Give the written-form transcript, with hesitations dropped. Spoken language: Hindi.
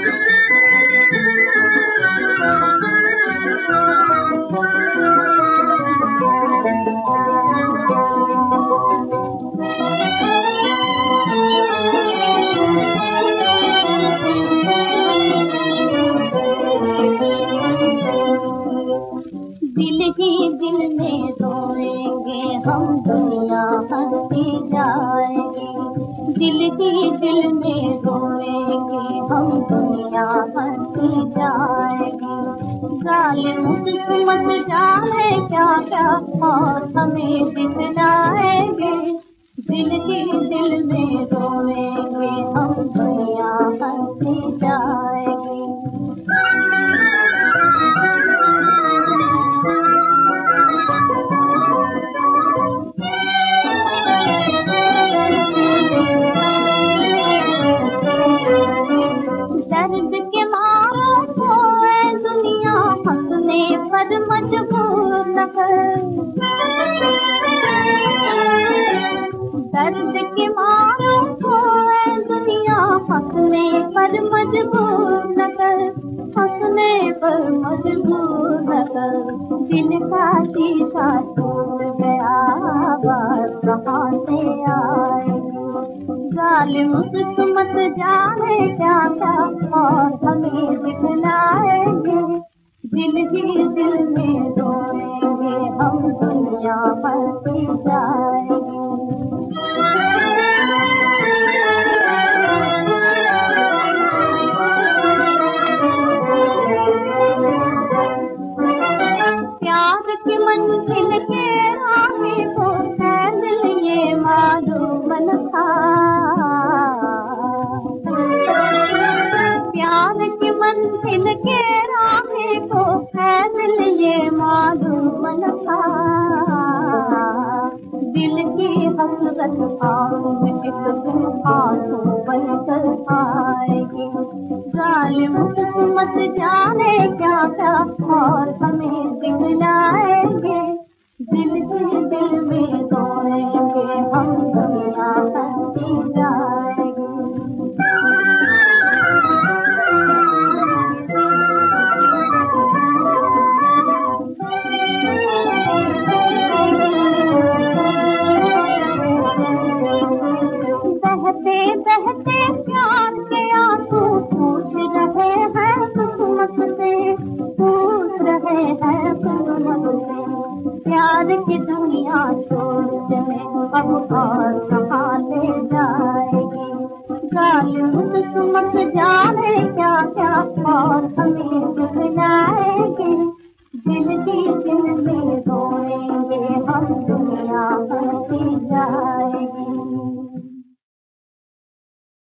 दिल ही दिल में रोएंगे हम, दुनिया हंसती जाएगी। दिल ही दिल में रोएंगे हम, दुनिया हंसती जाएगी। जालिम किस्मत जाने क्या क्या और हमें दिखलाएंगे। दिल ही दिल में रोएंगे हम, दुनिया हंसती जाएगी। दर्द के मारों को ऐ दुनिया हंसने पर मजबूर न कर। दर्द के मारों को ऐ दुनिया हंसने पर मजबूर न कर। हंसने पर मजबूर न कर। दिल का शीशा टूट गया, आवाज कहाँ से आएगी। जालिम किस्मत जाने क्या क्या और हमें दिखलाएंगे। दिल ही दिल में रोएंगे हम, दुनिया हंसती जाएगी। प्यार की मंजिल के राही को है दिल ये मालूम न था। प्यार की मंजिल के राही को है दिल ये मालूम न था। दिल की हसरत आंखों में एक दिन आंसू बनकर आएगी। जालिम किस्मत जाने क्या क्या और हमें दिखलाएंगे। दिल ही दिल में रोएंगे हम, दुनिया हंसती जाएगी। बहते बहते प्यार के आंसू पूछ रहे हैं किस्मत से, पूछ रहे हैं किस्मत से। प्यार की दुनिया छोड़ चले अब और कहाँ ले जाएगी। जालिम किस्मत जाने क्या क्या और हमें दिखलाएगी। दिल ही दिल